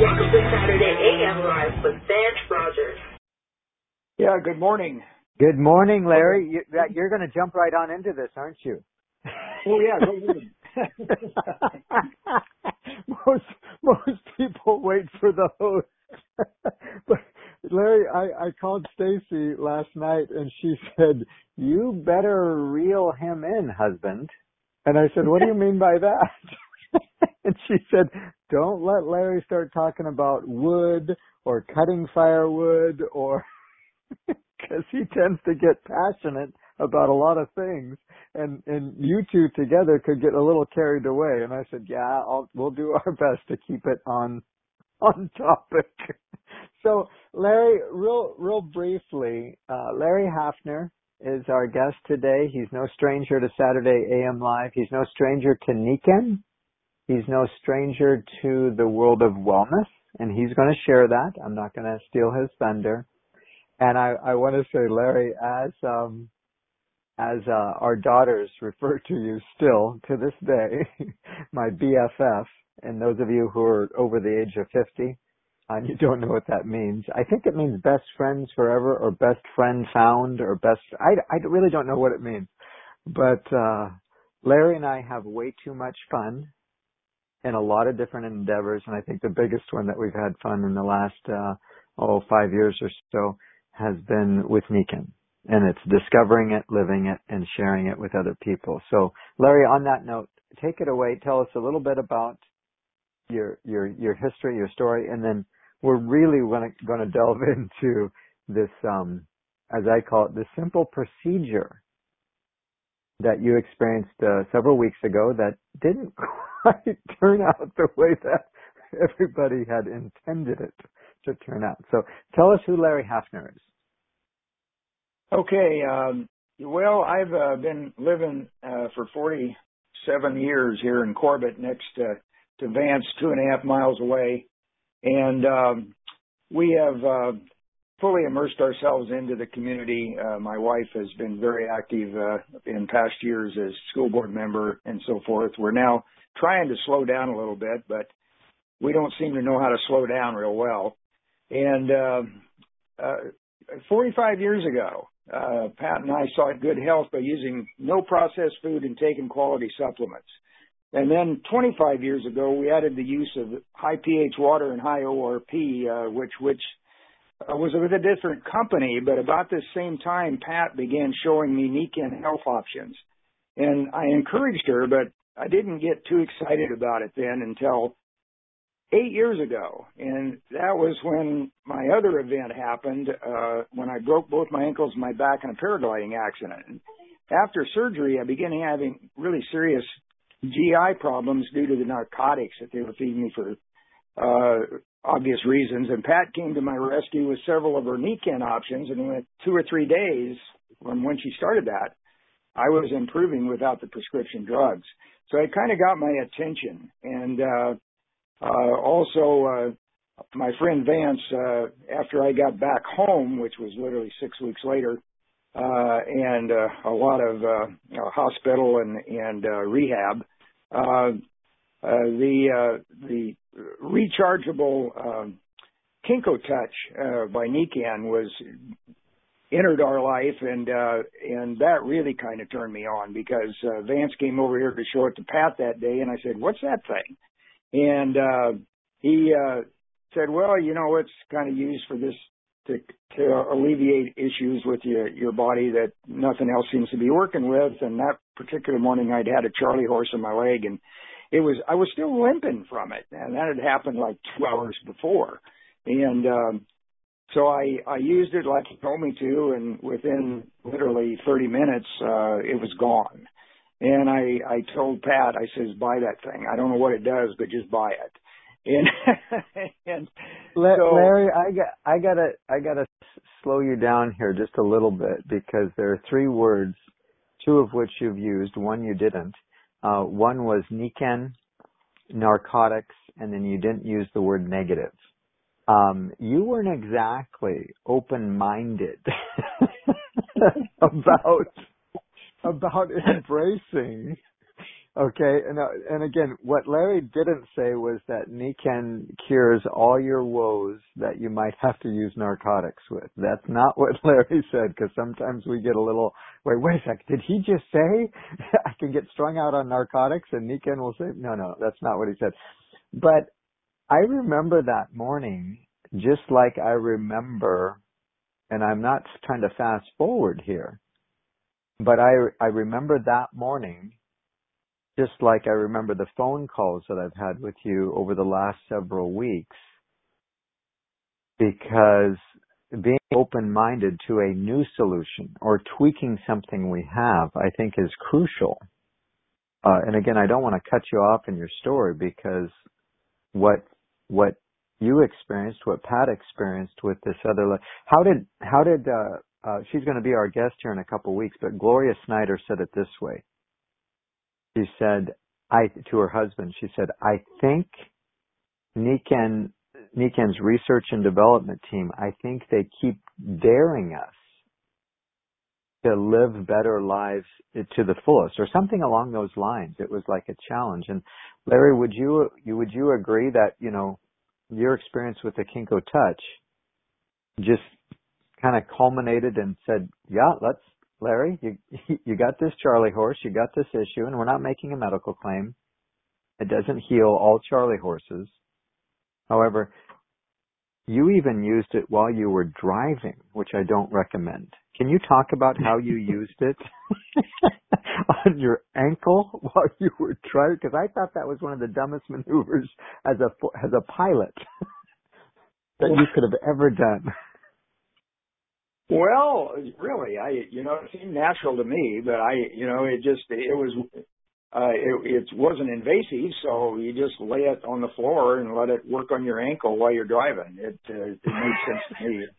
Welcome to Saturday AM Live with Vance Rogers. Yeah, good morning. Good morning, Larry. You're going to jump right on into this, aren't you? Oh, yeah, go ahead. most people wait for the host. But Larry, I called Stacy last night and she said, "You better reel him in, husband." And I said, "What do you mean by that?" And she said, "Don't let Larry start talking about wood or cutting firewood or..." Because he tends to get passionate about a lot of things, and you two together could get a little carried away. And I said, "Yeah, we'll do our best to keep it on topic." So, Larry, real briefly, Larry Hafner is our guest today. He's no stranger to Saturday AM Live. He's no stranger to Nikken. He's no stranger to the world of wellness, and he's going to share that. I'm not going to steal his thunder. And I want to say, Larry, as our daughters refer to you still to this day, my BFF, and those of you who are over the age of 50, and you don't know what that means. I think it means best friends forever or best friend found or best, I really don't know what it means. But Larry and I have way too much fun in a lot of different endeavors, and I think the biggest one that we've had fun in the last 5 years or so has been with Nikken, and it's discovering it, living it, and sharing it with other people. So, Larry, on that note, take it away. Tell us a little bit about your history, your story, and then we're really going to delve into this, as I call it, the simple procedure that you experienced several weeks ago that didn't quite turn out the way that everybody had intended it to turn out. So tell us who Larry Hafner is. Okay. Well, I've been living for 47 years here in Corbett, next to Vance, 2.5 miles away. And we have fully immersed ourselves into the community. My wife has been very active in past years as school board member and so forth. We're now trying to slow down a little bit, but we don't seem to know how to slow down real well. And 45 years ago, Pat and I sought good health by using no processed food and taking quality supplements. And then 25 years ago, we added the use of high pH water and high ORP, which was with a different company. But about this same time, Pat began showing me Nikken health options. And I encouraged her, but I didn't get too excited about it then until 8 years ago, and that was when my other event happened, when I broke both my ankles and my back in a paragliding accident. And after surgery, I began having really serious GI problems due to the narcotics that they were feeding me for obvious reasons. And Pat came to my rescue with several of her Nikken options, and within 2 or 3 days from when she started that, I was improving without the prescription drugs. So it kind of got my attention. And also, my friend Vance, after I got back home, which was literally 6 weeks later, and a lot of hospital and rehab, the rechargeable Kinko Touch by Nikken was entered our life, and that really kind of turned me on because Vance came over here to show it to Pat that day, and I said, "What's that thing?" And he said, "Well, it's kind of used for this to alleviate issues with your body that nothing else seems to be working with." And that particular morning, I'd had a Charlie horse in my leg, and I was still limping from it, and that had happened like 2 hours before. And so I used it like he told me to, and within literally 30 minutes, it was gone. And I told Pat, I says, "Buy that thing. I don't know what it does, but just buy it." And Larry, I gotta slow you down here just a little bit because there are 3 words, 2 of which you've used, 1 you didn't. One was Nikken, narcotics, and then you didn't use the word negative. You weren't exactly open-minded about embracing Okay, and again, what Larry didn't say was that Nikken cures all your woes that you might have to use narcotics with. That's not what Larry said, because sometimes we get a little, wait a sec, did he just say I can get strung out on narcotics? And Nikken will say, no, that's not what he said. But I remember that morning, just like I remember, and I'm not trying to fast forward here, but I remember that morning just like I remember the phone calls that I've had with you over the last several weeks, because being open-minded to a new solution or tweaking something we have, I think is crucial. And again, I don't want to cut you off in your story, because what you experienced, what Pat experienced with this other, how did she's going to be our guest here in a couple of weeks, but Gloria Snyder said it this way. She said, to her husband, she said, I think Nikken's research and development team, I think they keep daring us to live better lives to the fullest, or something along those lines. It was like a challenge. And Larry, would you agree that, your experience with the Kinko Touch just kind of culminated and said, yeah, Larry, you got this Charlie horse, you got this issue, and we're not making a medical claim. It doesn't heal all Charlie horses. However, you even used it while you were driving, which I don't recommend. Can you talk about how you used it on your ankle while you were driving? Because I thought that was one of the dumbest maneuvers as a pilot that you could have ever done. Well, really, it seemed natural to me, but it wasn't invasive, so you just lay it on the floor and let it work on your ankle while you're driving. It made sense to me.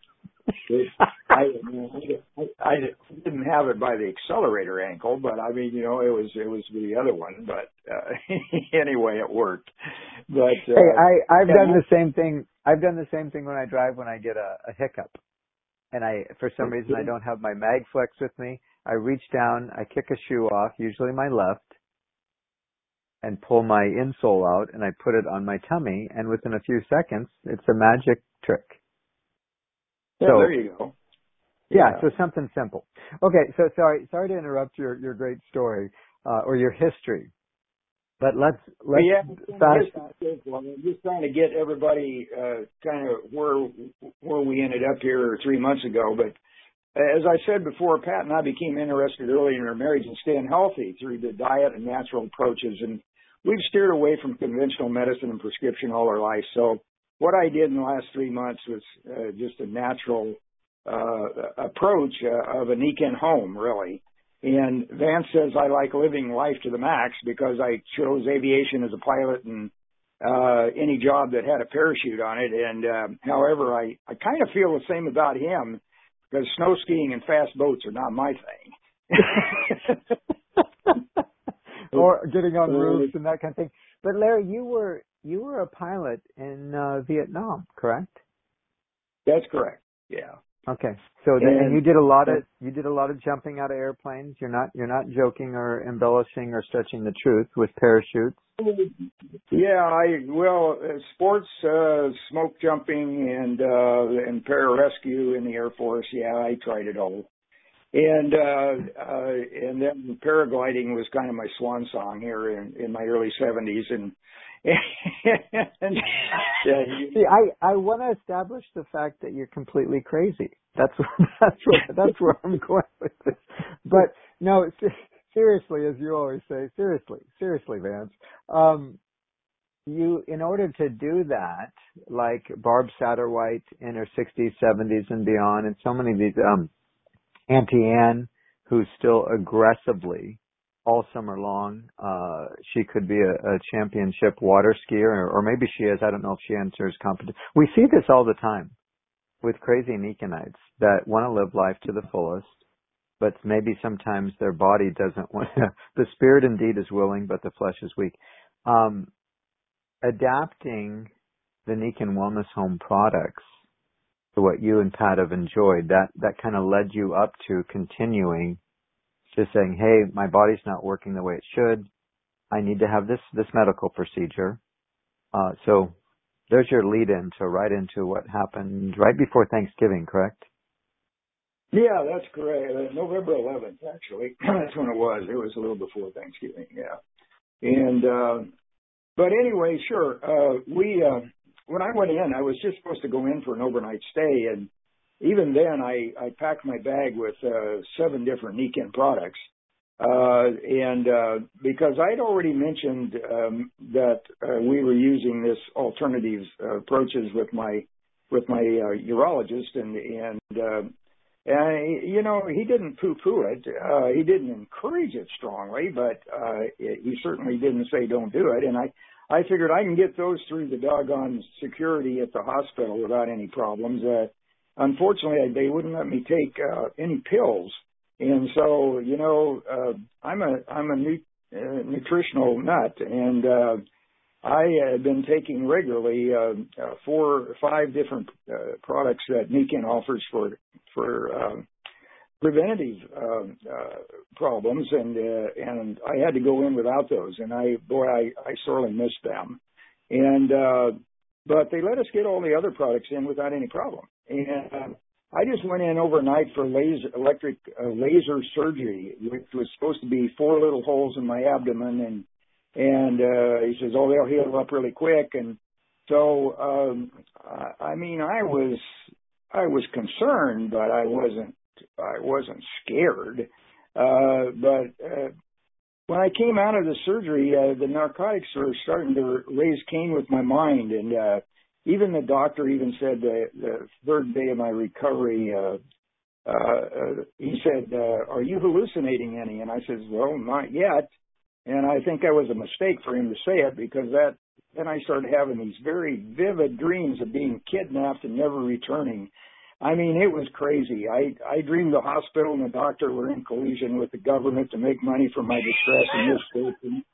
I didn't have it by the accelerator ankle, but it was the other one. But anyway, it worked. But hey, I've done the same thing. I've done the same thing when I drive when I get a hiccup. And for some reason, I don't have my MagFlex with me. I reach down, I kick a shoe off, usually my left, and pull my insole out, and I put it on my tummy, and within a few seconds, it's a magic trick. Yeah, so, there you go. Yeah, so something simple. Okay, so sorry to interrupt your great story, or your history. But let's I'm just trying to get everybody kind of where we ended up here 3 months ago. But as I said before, Pat and I became interested early in our marriage in staying healthy through the diet and natural approaches. And we've steered away from conventional medicine and prescription all our life. So what I did in the last 3 months was just a natural approach of a Nikken home, really. And Vance says I like living life to the max because I chose aviation as a pilot and any job that had a parachute on it. And however, I kind of feel the same about him because snow skiing and fast boats are not my thing. Or getting on roofs and that kind of thing. But Larry, you were a pilot in Vietnam, correct? That's correct. Yeah. Okay. So and you did a lot of jumping out of airplanes. You're not joking or embellishing or stretching the truth with parachutes. Yeah, sports, smoke jumping and pararescue in the Air Force. Yeah, I tried it all. And then paragliding was kind of my swan song here in my early 70s. And See, I want to establish the fact that you're completely crazy. That's where I'm going with this. But no, seriously, as you always say, seriously, Vance. In order to do that, like Barb Satterwhite in her 60s, 70s, and beyond, and so many of these, Auntie Anne, who's still aggressively all summer long, she could be a championship water skier, or maybe she is. I don't know if she enters competition. We see this all the time with crazy Nikkenites that want to live life to the fullest, but maybe sometimes their body doesn't want to. The spirit indeed is willing, but the flesh is weak. Adapting the Nikken Wellness Home products to what you and Pat have enjoyed, that kind of led you up to continuing, just saying, hey, my body's not working the way it should. I need to have this medical procedure. So there's your lead in to right into what happened right before Thanksgiving, correct? Yeah, that's correct. November 11th, actually. That's when it was. It was a little before Thanksgiving, yeah. And, but anyway, sure. When I went in, I was just supposed to go in for an overnight stay. And even then, I packed my bag with 7 different Nikken products. Because I'd already mentioned that we were using this alternative approaches with my urologist, and you know, he didn't poo-poo it. He didn't encourage it strongly, but he certainly didn't say don't do it. And I figured I can get those through the doggone security at the hospital without any problems. Unfortunately, they wouldn't let me take any pills. And so, you know, I'm a nutritional nut, and I had been taking regularly 4 or 5 different products that Nikken offers for preventative problems, and I had to go in without those, and I sorely missed them. And but they let us get all the other products in without any problem. And I just went in overnight for electric laser surgery, which was supposed to be 4 little holes in my abdomen, and he says, oh, they'll heal up really quick. And so, I mean, I was concerned, but I wasn't scared. But when I came out of the surgery, the narcotics were starting to raise Cain with my mind, and even the doctor even said the 3rd day of my recovery, he said, are you hallucinating any? And I said, well, not yet. And I think that was a mistake for him to say it, because then I started having these very vivid dreams of being kidnapped and never returning. I mean, it was crazy. I dreamed the hospital and the doctor were in collusion with the government to make money from my distress in this state.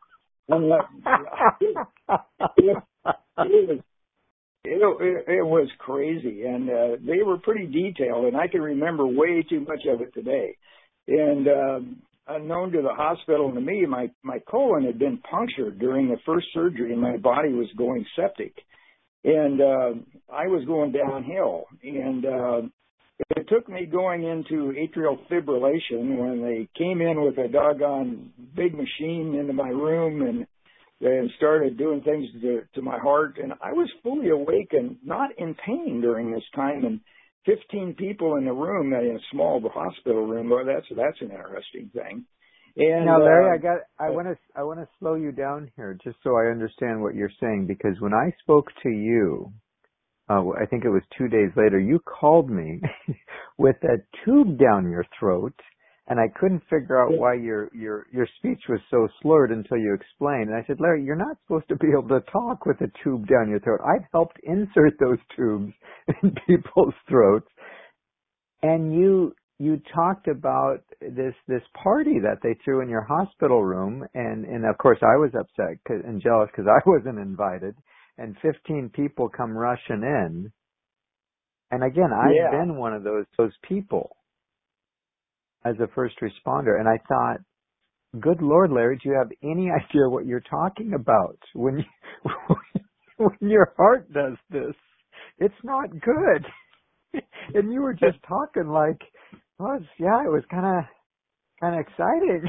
It was crazy, and they were pretty detailed, and I can remember way too much of it today. And unknown to the hospital and to me, my colon had been punctured during the first surgery, and my body was going septic. And I was going downhill, and it took me going into atrial fibrillation when they came in with a doggone big machine into my room and started doing things to my heart. And I was fully awake and not in pain during this time. And 15 people in the room, in a small hospital room. Well, that's an interesting thing. And now, Larry, I want to slow you down here just so I understand what you're saying, because when I spoke to you, I think it was 2 days later, you called me with a tube down your throat, and I couldn't figure out why your speech was so slurred until you explained. And I said, Larry, you're not supposed to be able to talk with a tube down your throat. I've helped insert those tubes in people's throats. And you talked about this party that they threw in your hospital room, and of course I was upset and jealous because I wasn't invited, and 15 people come rushing in. And again, I've been one of those people as a first responder, and I thought, good Lord, Larry, do you have any idea what you're talking about when your heart does this? It's not good. And you were just talking like, well, it was kind of exciting.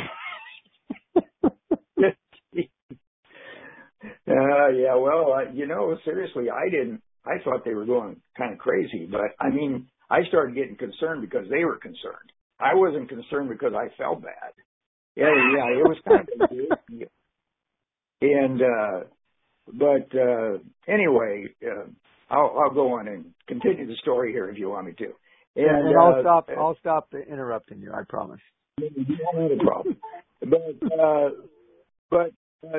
Yeah, well, seriously, I thought they were going kind of crazy, but I mean, I started getting concerned because they were concerned. I wasn't concerned because I felt bad. Yeah, it was kind of a deal. And, anyway, I'll go on and continue the story here if you want me to. And I'll stop interrupting you, I promise. Not a problem. But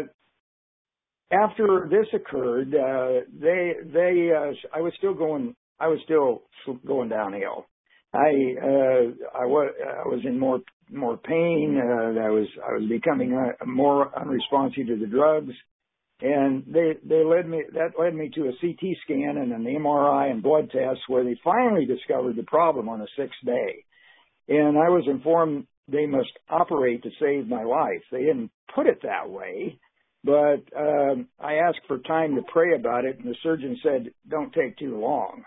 after this occurred, I was still going downhill. I was in more pain. I was becoming more unresponsive to the drugs, and that led me to a CT scan and an MRI and blood tests where they finally discovered the problem on the 6th day. And I was informed they must operate to save my life. They didn't put it that way, But I asked for time to pray about it, and the surgeon said, "Don't take too long."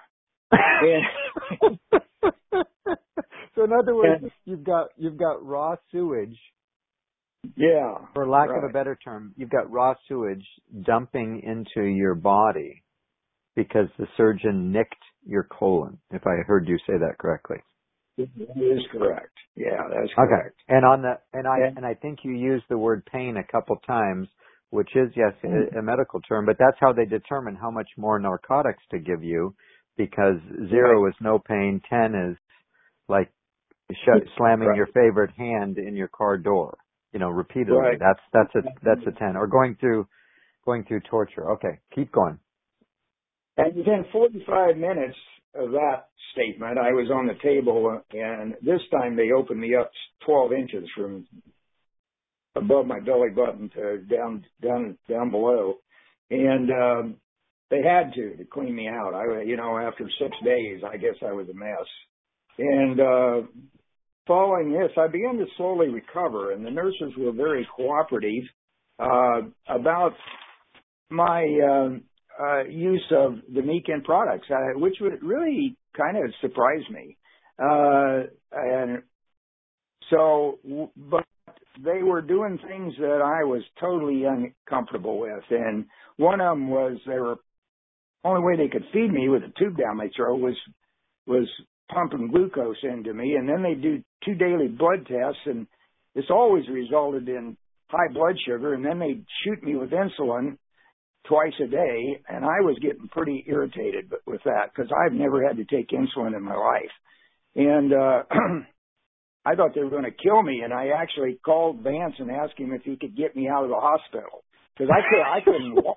And, so in other words, you've got raw sewage. Yeah. For lack of a better term, you've got raw sewage dumping into your body because the surgeon nicked your colon, if I heard you say that correctly. That is correct. Yeah, that's correct. Okay. And I think you used the word pain a couple times, which is, yes, a medical term, but that's how they determine how much more narcotics to give you, because 0 is no pain, 10 is like slamming your favorite hand in your car door, repeatedly. Right. That's a 10. Or going through torture. Okay, keep going. And within 45 minutes of that statement, I was on the table, and this time they opened me up 12 inches from above my belly button to down below, and they had to clean me out. After 6 days, I guess I was a mess. And following this, I began to slowly recover, and the nurses were very cooperative about my use of the Mecan products, which would really kind of surprise me. And so, but they were doing things that I was totally uncomfortable with. And one of them was only way they could feed me with a tube down my throat was pumping glucose into me. And then they do 2 daily blood tests, and this always resulted in high blood sugar. And then they'd shoot me with insulin twice a day, and I was getting pretty irritated with that because I've never had to take insulin in my life. And I thought they were going to kill me, and I actually called Vance and asked him if he could get me out of the hospital because I couldn't walk.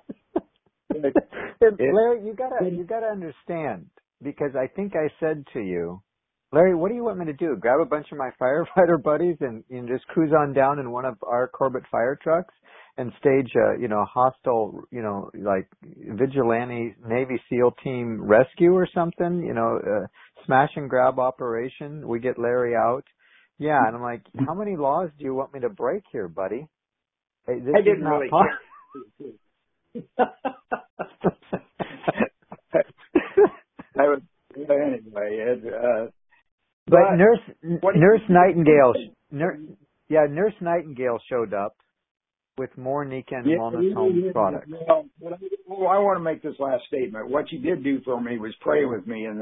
Larry, you gotta understand, because I think I said to you, Larry, what do you want me to do? Grab a bunch of my firefighter buddies and just cruise on down in one of our Corbett fire trucks and stage a hostile, like vigilante Navy SEAL team rescue or something, smash and grab operation. We get Larry out. Yeah, and I'm like, how many laws do you want me to break here, buddy? I didn't really care. Anyway, but Nurse Nightingale showed up with more Nican Wellness Home products. Well, I want to make this last statement. What you did do for me was pray with me, and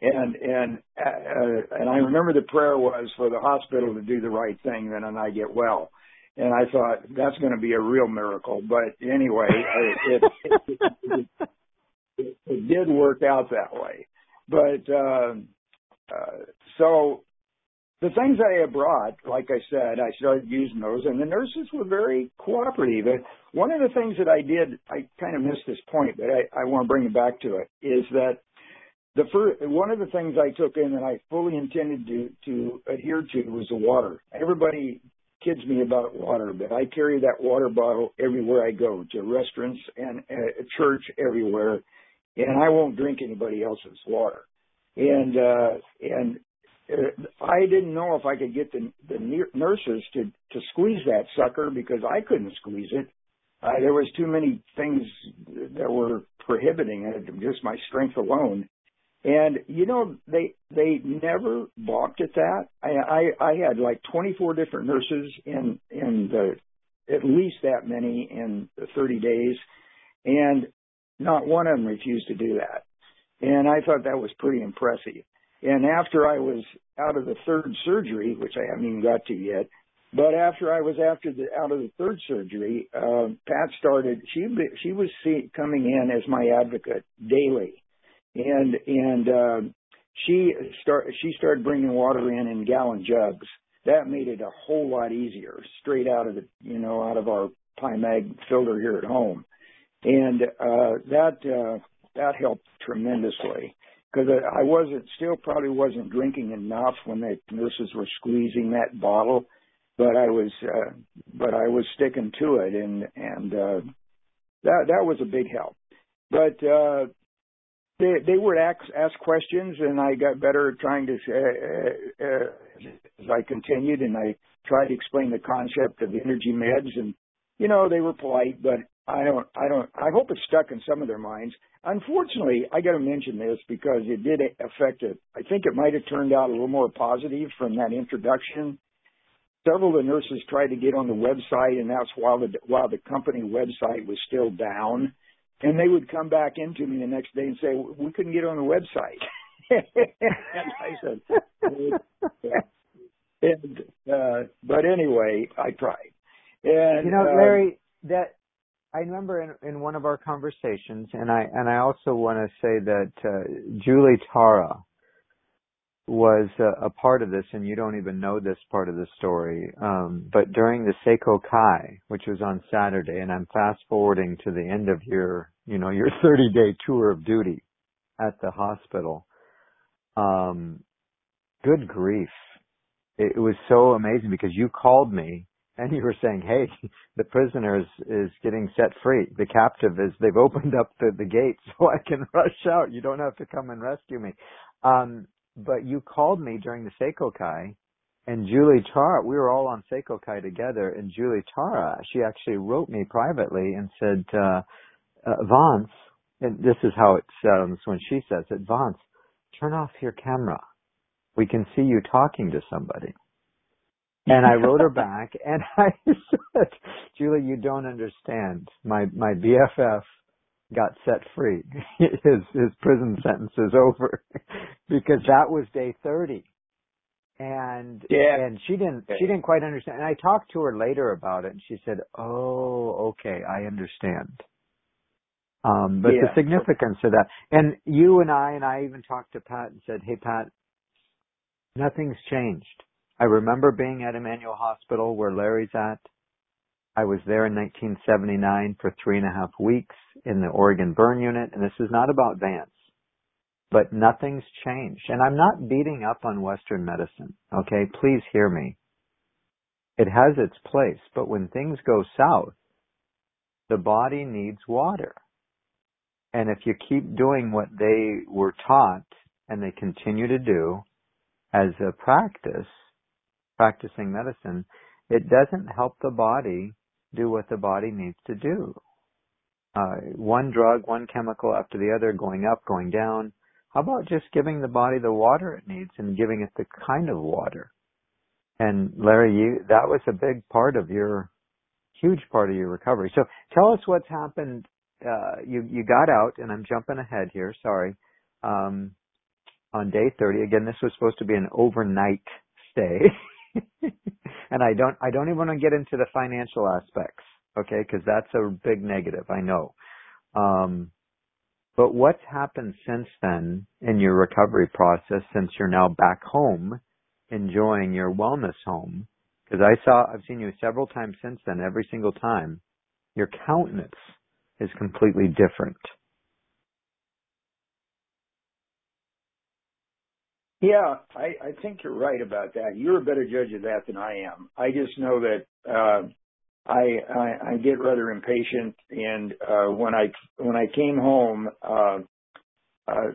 I remember the prayer was for the hospital to do the right thing, then I get well. And I thought that's going to be a real miracle. But anyway, it did work out that way. But so the things I had brought, like I said, I started using those, and the nurses were very cooperative. And one of the things that I did, I kind of missed this point, but I want to bring it back to it, is that one of the things I took in that I fully intended to adhere to was the water. Everybody kids me about water, but I carry that water bottle everywhere I go, to restaurants and church, everywhere, and I won't drink anybody else's water. And I didn't know if I could get the nurses to squeeze that sucker, because I couldn't squeeze it. There was too many things that were prohibiting it, just my strength alone. And, they never balked at that. I had like 24 different nurses in at least that many in 30 days, and not one of them refused to do that. And I thought that was pretty impressive. And after I was out of the third surgery, which I haven't even got to yet, but after I was out of the third surgery, Pat started, she was coming in as my advocate daily. And she started bringing water in gallon jugs. That made it a whole lot easier, straight out of out of our Pymag filter here at home. And that helped tremendously, because I probably wasn't drinking enough when the nurses were squeezing that bottle, but I was sticking to it, and that was a big help. But they would ask questions, and I got better at trying to as I continued, and I tried to explain the concept of energy meds, and they were polite, but I hope it stuck in some of their minds. Unfortunately, I got to mention this because it did affect it. I think it might have turned out a little more positive from that introduction. Several of the nurses tried to get on the website, and that's while the company website was still down. And they would come back into me the next day and say, "We couldn't get on the website." And I said, but anyway, I tried. And Larry, that I remember in one of our conversations, and I also want to say that Julie Tara was a part of this, and you don't even know this part of the story. But during the Seiko Kai, which was on Saturday, and I'm fast forwarding to the end of your 30-day tour of duty at the hospital. Good grief. It was so amazing because you called me and you were saying, hey, the prisoner is getting set free. The captive they've opened up the gates so I can rush out. You don't have to come and rescue me. But you called me during the Seiko Kai, and Julie Tara, we were all on Seiko Kai together, and Julie Tara, she actually wrote me privately and said, Vance, and this is how it sounds when she says it, Vance, turn off your camera. We can see you talking to somebody. And I wrote her back, and I said, Julie, you don't understand. My BFF got set free. His prison sentence is over because that was day 30. And she didn't quite understand. And I talked to her later about it, and she said, "Oh, okay, I understand." But the significance of that, and you and I even talked to Pat and said, "Hey, Pat, nothing's changed. I remember being at Emmanuel Hospital where Larry's at. I was there in 1979 for 3.5 weeks in the Oregon Burn Unit, and this is not about Vance, but nothing's changed. And I'm not beating up on Western medicine, okay? Please hear me. It has its place, but when things go south, the body needs water. And if you keep doing what they were taught and they continue to do as a practicing medicine, it doesn't help the body do what the body needs to do. One drug, one chemical after the other, going up, going down. How about just giving the body the water it needs and giving it the kind of water? And Larry, that was a huge part of your recovery. So tell us what's happened. You got out, and I'm jumping ahead here, sorry. On day 30, again, this was supposed to be an overnight stay. And I don't even want to get into the financial aspects, okay, because that's a big negative, I know. But what's happened since then in your recovery process, since you're now back home enjoying your wellness home? Because I've seen you several times since then. Every single time, your countenance is completely different. Yeah, I think you're right about that. You're a better judge of that than I am. I just know that I get rather impatient, and when I came home, I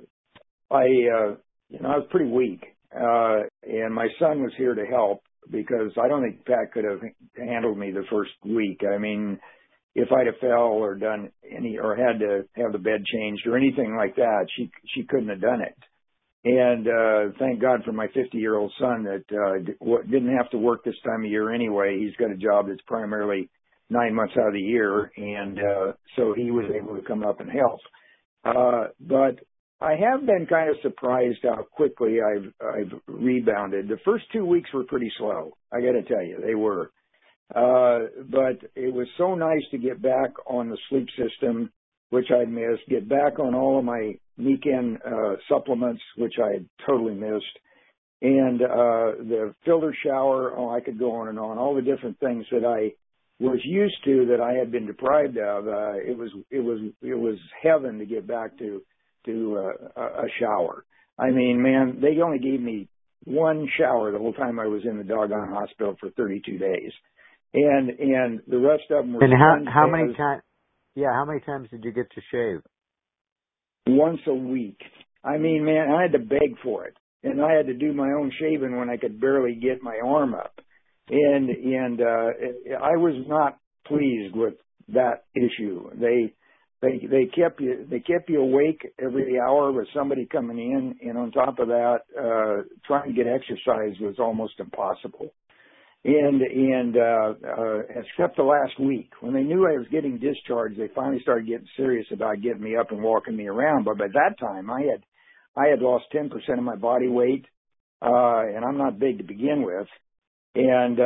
was pretty weak, and my son was here to help because I don't think Pat could have handled me the first week. I mean, if I'd have fell or done or had to have the bed changed or anything like that, she couldn't have done it. And thank God for my 50-year-old son that didn't have to work this time of year anyway. He's got a job that's primarily 9 months out of the year, and so he was able to come up and help. But I have been kind of surprised how quickly I've rebounded. The first 2 weeks were pretty slow, I got to tell you. They were. But it was so nice to get back on the sleep system, which I'd missed, get back on all of my Niken supplements, which I had totally missed, and the filter shower. I could go on and on. All the different things that I was used to that I had been deprived of. It was heaven to get back to a shower. I mean, man, they only gave me one shower the whole time I was in the doggone hospital for 32 days, and the rest of them were. And how many times? Yeah, how many times did you get to shave? Once a week. I mean, man, I had to beg for it, and I had to do my own shaving when I could barely get my arm up, and I was not pleased with that issue. They kept you awake every hour with somebody coming in, and on top of that, trying to get exercise was almost impossible. And except the last week, when they knew I was getting discharged, they finally started getting serious about getting me up and walking me around. But by that time, I had lost 10% of my body weight, and I'm not big to begin with. And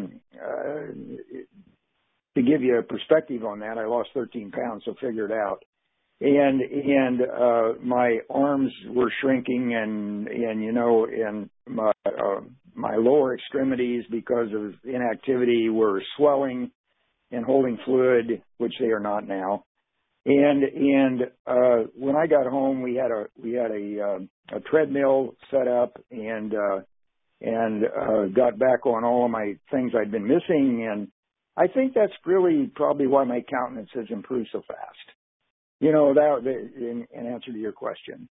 to give you a perspective on that, I lost 13 pounds, so figure it out. And my arms were shrinking, and my lower extremities, because of inactivity, were swelling and holding fluid, which they are not now. And when I got home, we had a treadmill set up, and got back on all of my things I'd been missing. And I think that's really probably why my countenance has improved so fast. In answer to your question,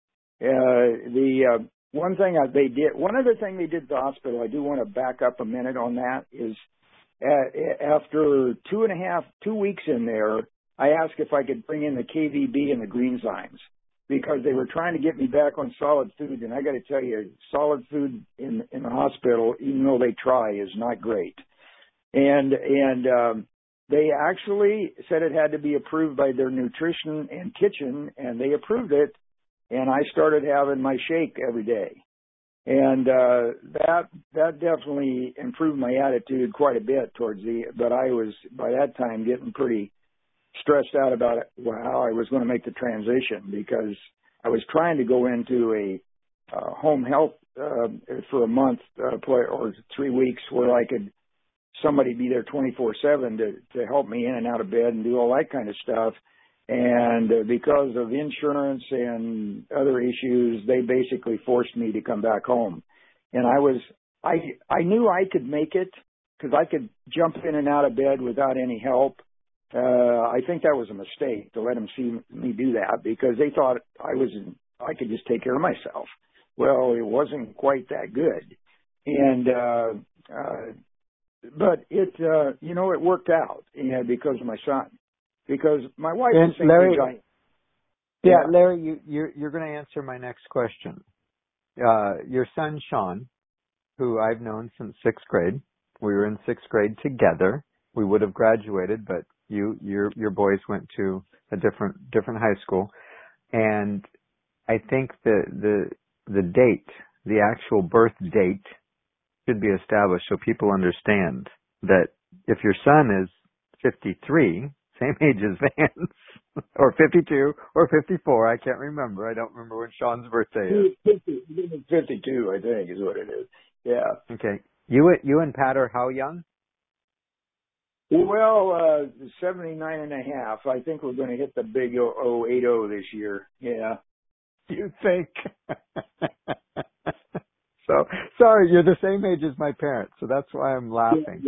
one other thing they did at the hospital, I do want to back up a minute on that, is after 2 weeks in there, I asked if I could bring in the KVB and the Greenzymes, because they were trying to get me back on solid food. And I got to tell you, solid food in the hospital, even though they try, is not great. And they actually said it had to be approved by their nutrition and kitchen, and they approved it. And I started having my shake every day. And that definitely improved my attitude quite a bit but I was, by that time, getting pretty stressed out about how I was going to make the transition, because I was trying to go into a home health for a month or 3 weeks, where I could somebody be there 24/7 to help me in and out of bed and do all that kind of stuff. And because of insurance and other issues, they basically forced me to come back home. And I knew I could make it, because I could jump in and out of bed without any help. I think that was a mistake to let them see me do that, because they thought I could just take care of myself. Well, it wasn't quite that good. And, but it worked out, because of my son, because my wife is saying, Larry, Larry, you're going to answer my next question. Your son, Sean, who I've known since 6th grade, we were in 6th grade together. We would have graduated, but your boys went to a different high school, and I think the date, the actual birth date, should be established so people understand that if your son is 53, same age as Vance, or 52 or 54, I can't remember. I don't remember when Sean's birthday is. 52, I think, is what it is. Yeah. Okay. You and Pat are how young? Well, 79 and a half. I think we're going to hit the big 080 this year. Yeah. You think? So, sorry, you're the same age as my parents, so that's why I'm laughing.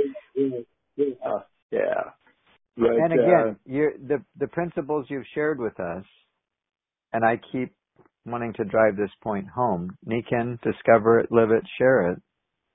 Yeah. But, and again, the principles you've shared with us, and I keep wanting to drive this point home. Niken, discover it, live it, share it.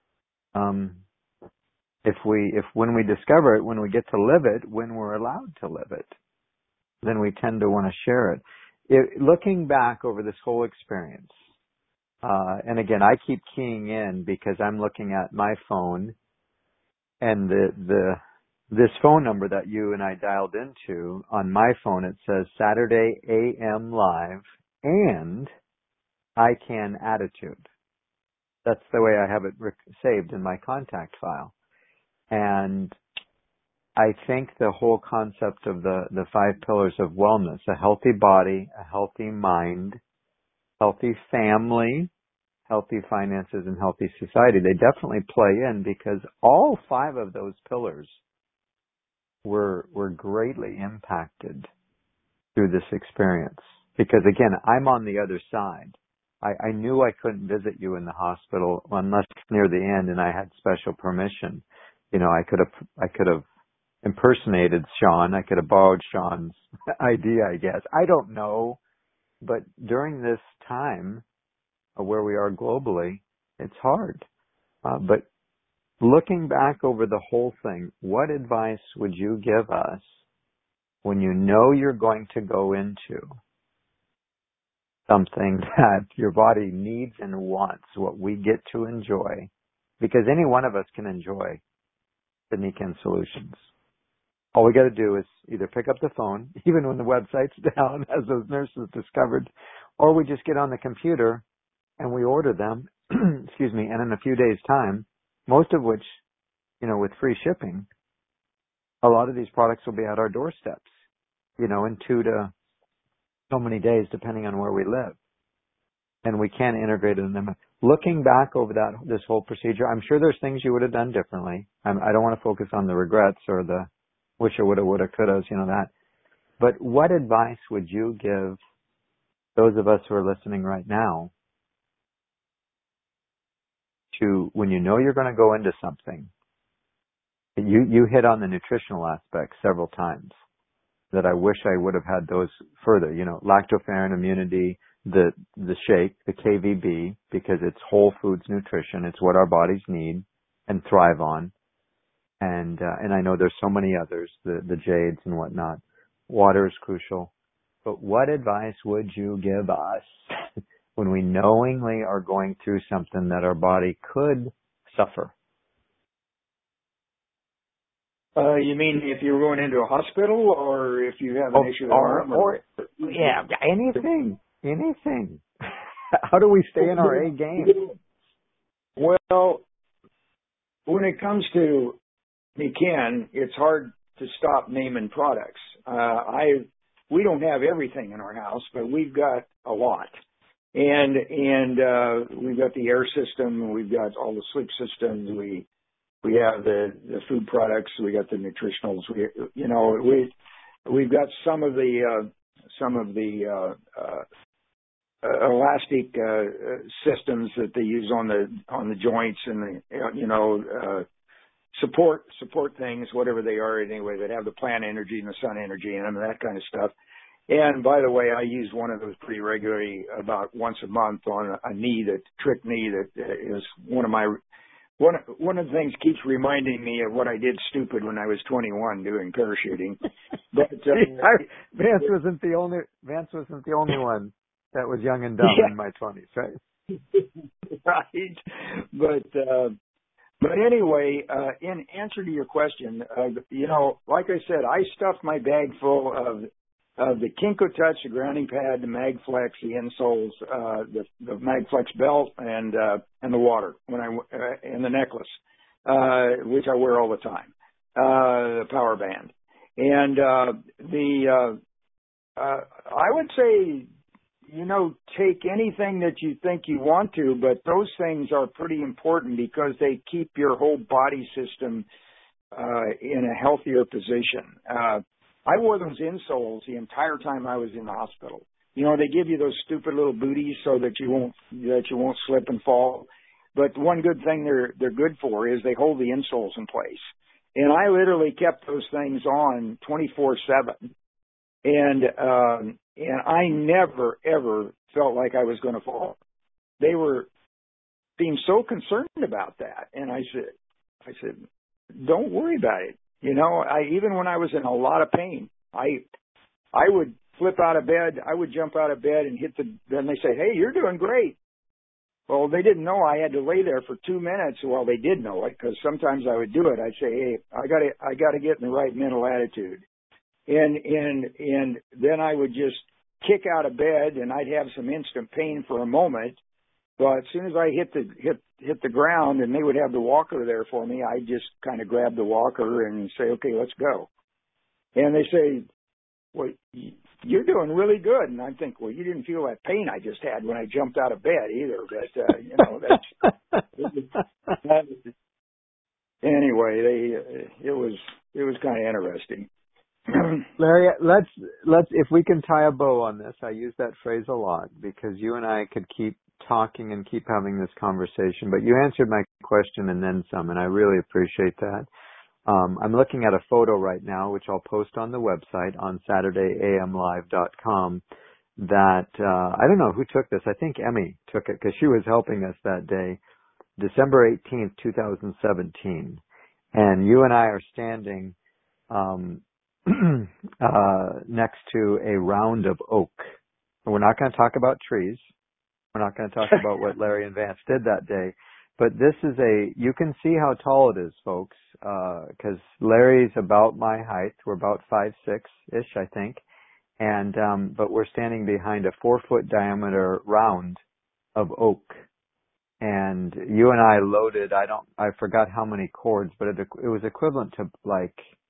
If when we discover it, when we get to live it, when we're allowed to live it, then we tend to want to share it. Looking back over this whole experience, and again, I keep keying in because I'm looking at my phone, and this phone number that you and I dialed into on my phone, it says Saturday AM Live and ICANN Attitude. That's the way I have it saved in my contact file. And I think the whole concept of the 5 pillars of wellness, a healthy body, a healthy mind, healthy family, healthy finances, and healthy society, they definitely play in, because all 5 of those pillars were greatly impacted through this experience. Because again, I'm on the other side. I knew I couldn't visit you in the hospital unless near the end and I had special permission. I could have impersonated Sean. I could have borrowed Sean's ID, I guess. I don't know. But during this time where we are globally, it's hard. But Looking back over the whole thing, what advice would you give us when you know you're going to go into something that your body needs and wants, what we get to enjoy? Because any one of us can enjoy the Nikken Solutions. All we got to do is either pick up the phone, even when the website's down, as those nurses discovered, or we just get on the computer and we order them, excuse me, and in a few days' time, most of which, with free shipping, a lot of these products will be at our doorsteps, in 2 to so many days, depending on where we live. And we can integrate in them. Looking back over this whole procedure, I'm sure there's things you would have done differently. I don't want to focus on the regrets or the wish I woulda, coulda, that. But what advice would you give those of us who are listening right now to when you know you're going to go into something? You hit on the nutritional aspect several times that I wish I would have had those further, lactoferrin immunity, the shake, the KVB, because it's whole foods nutrition. It's what our bodies need and thrive on. And I know there's so many others, the jades and whatnot. Water is crucial. But what advice would you give us when we knowingly are going through something that our body could suffer? You mean if you're going into a hospital, or if you have an issue with arm? Anything. How do we stay in our A game? Well, when it comes to Nikken, it's hard to stop naming products. We don't have everything in our house, but we've got a lot. And we've got the air system, we've got all the sleep systems, we have the food products, we got the nutritionals, we've got some of the elastic systems that they use on the joints and the support things, whatever they are anyway, that have the plant energy and the sun energy in them and that kind of stuff. And by the way, I use one of those pretty regularly, about once a month, on a knee, that trick knee, that is one of the things keeps reminding me of what I did stupid when I was 21 doing parachuting. But Vance wasn't the only one that was young and dumb in my 20s, right? Right. But anyway, in answer to your question, like I said, I stuffed my bag full of the Kinko Touch, the grounding pad, the MagFlex, the insoles, the MagFlex belt, and the water and the necklace, which I wear all the time, the power band, and I would say, take anything that you think you want to, but those things are pretty important because they keep your whole body system in a healthier position. I wore those insoles the entire time I was in the hospital. They give you those stupid little booties so that you won't slip and fall. But one good thing they're good for is they hold the insoles in place. And I literally kept those things on 24/7. And I never, ever felt like I was going to fall. They seemed so concerned about that. And I said, don't worry about it. Even when I was in a lot of pain, I would flip out of bed. I would jump out of bed and then they say, hey, you're doing great. Well, they didn't know I had to lay there for 2 minutes. Well, they did know it, because sometimes I would do it. I'd say, hey, I got to get in the right mental attitude. And then I would just kick out of bed, and I'd have some instant pain for a moment. But as soon as I hit the ground and they would have the walker there for me, I'd just kind of grab the walker and say, okay, let's go. And they say, well, you're doing really good. And I think, well, you didn't feel that pain I just had when I jumped out of bed either. But, anyway, it was kind of interesting. Larry, let's if we can tie a bow on this. I use that phrase a lot because you and I could keep talking and keep having this conversation, but you answered my question and then some, and I really appreciate that. I'm looking at a photo right now, which I'll post on the website on SaturdayAMLive.com, that I don't know who took this. I think Emmy took it because she was helping us that day. December 18th, 2017, and you and I are standing next to a round of oak. We're not going to talk about trees. We're not going to talk about what Larry and Vance did that day. But this is you can see how tall it is, folks, because Larry's about my height. We're about 5'6"-ish, I think. But we're standing behind a 4-foot diameter round of oak. And you and I loaded, I forgot how many cords, but it was equivalent to like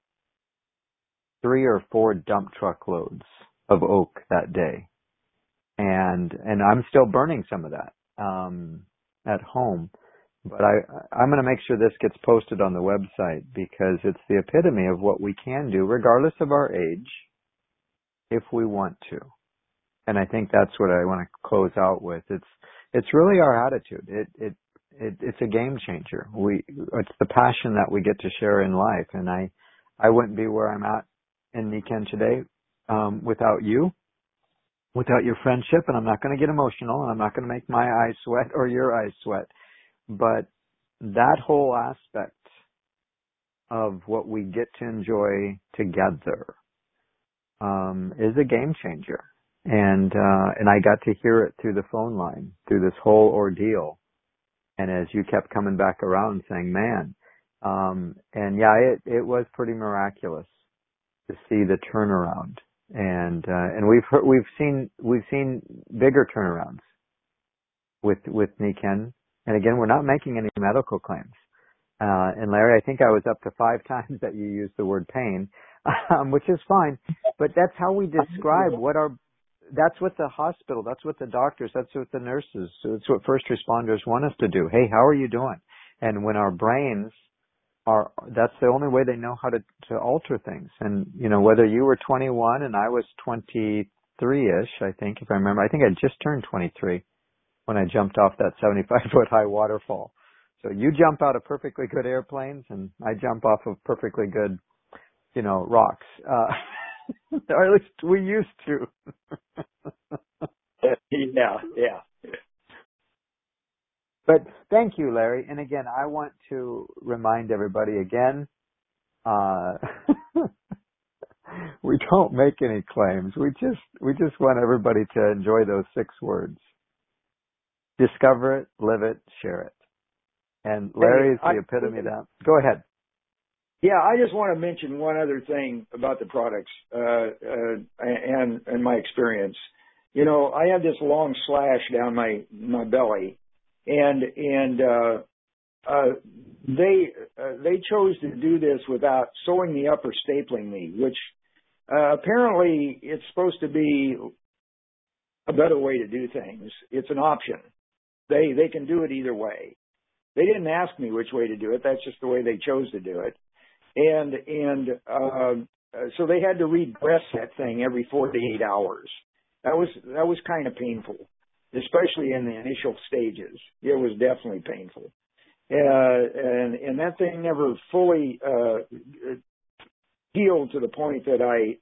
3 or 4 dump truck loads of oak that day. And I'm still burning some of that, at home. But I'm going to make sure this gets posted on the website because it's the epitome of what we can do regardless of our age if we want to. And I think that's what I want to close out with. It's really our attitude. It's a game changer. It's the passion that we get to share in life. And I wouldn't be where I'm at in Nikken today, without you, without your friendship. And I'm not going to get emotional and I'm not going to make my eyes sweat or your eyes sweat. But that whole aspect of what we get to enjoy together, is a game changer. And I got to hear it through the phone line, through this whole ordeal. And as you kept coming back around saying, man, and yeah, it was pretty miraculous to see the turnaround. And we've seen bigger turnarounds with Nikken. And again, we're not making any medical claims. And Larry, I think I was up to 5 times that you used the word pain, which is fine. But that's how we describe that's what the hospital, that's what the doctors, that's what the nurses, so that's what first responders want us to do. Hey, how are you doing? And when our brains that's the only way they know how to alter things. And, whether you were 21 and I was 23-ish, I think, if I remember, I think I just turned 23 when I jumped off that 75-foot high waterfall. So you jump out of perfectly good airplanes and I jump off of perfectly good, rocks. Or at least we used to. Yeah. But thank you, Larry. And again, I want to remind everybody again, we don't make any claims. We just want everybody to enjoy those 6 words. Discover it, live it, share it. And Larry is the epitome of that. Go ahead. Yeah, I just want to mention one other thing about the products and my experience. I have this long slash down my belly, and they chose to do this without sewing me up or stapling me, which apparently it's supposed to be a better way to do things. It's an option. They can do it either way. They didn't ask me which way to do it. That's just the way they chose to do it. And so they had to redress that thing every 48 hours. That was kind of painful, especially in the initial stages. It was definitely painful. And that thing never fully healed to the point that I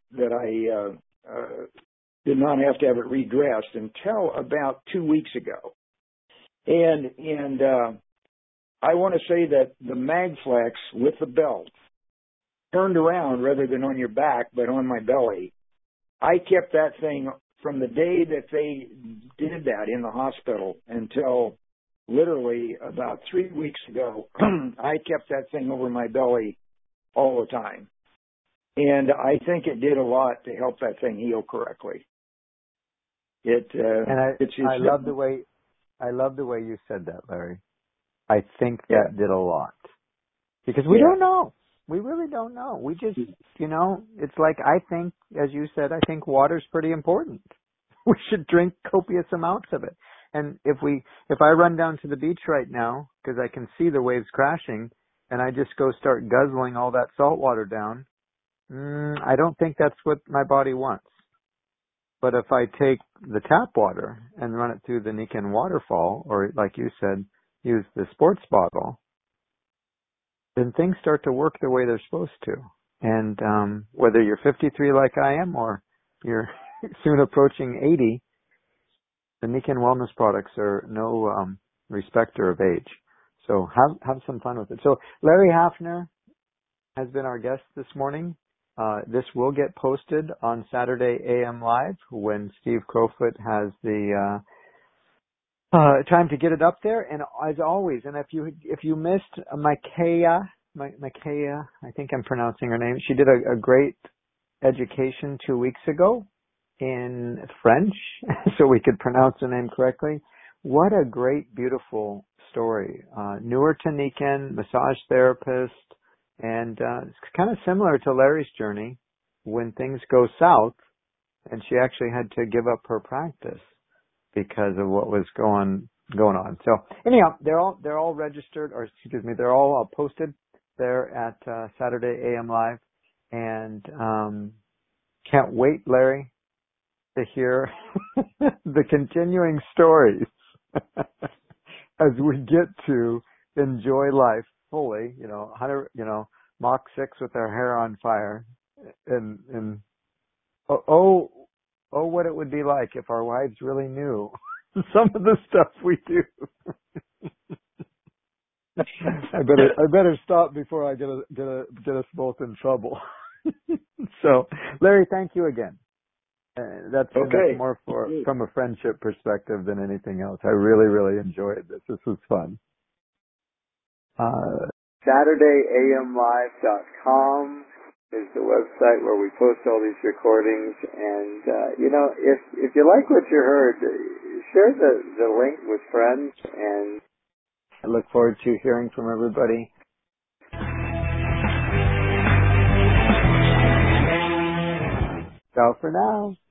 did not have to have it redressed until about 2 weeks ago. And I want to say that the MagFlex with the belt turned around rather than on your back, but on my belly. I kept that thing from the day that they did that in the hospital until literally about 3 weeks ago. I kept that thing over my belly all the time. And I think it did a lot to help that thing heal correctly. I love the way you said that, Larry. I think that did a lot. Because we don't know. We really don't know. We just, it's like, I think, as you said, I think water's pretty important. We should drink copious amounts of it. And if I run down to the beach right now, because I can see the waves crashing, and I just go start guzzling all that salt water down, I don't think that's what my body wants. But if I take the tap water and run it through the Nikken waterfall, or like you said, use the sports bottle, then things start to work the way they're supposed to. And whether you're 53 like I am or you're soon approaching 80, the Nikken Wellness products are no respecter of age. So have some fun with it. So Larry Hafner has been our guest this morning. This will get posted on Saturday AM Live when Steve Crowfoot has the time to get it up there. And as always, and if you missed Micaiah, I think I'm pronouncing her name. She did a great education 2 weeks ago in French, so we could pronounce the name correctly. What a great, beautiful story. Newer to Niken, massage therapist, and it's kind of similar to Larry's journey when things go south, and she actually had to give up her practice because of what was going on. So anyhow, they're all registered, or excuse me, they're all posted there at Saturday AM Live, and can't wait, Larry, to hear the continuing stories as we get to enjoy life fully. Mach 6 with our hair on fire, and what it would be like if our wives really knew some of the stuff we do. I better stop before I get us both in trouble. So, Larry, thank you again. That's more from a friendship perspective than anything else. I really, really enjoyed this. This was fun. SaturdayAMLive.com is the website where we post all these recordings. And, if you like what you heard, share the link with friends. And I look forward to hearing from everybody. Ciao for now.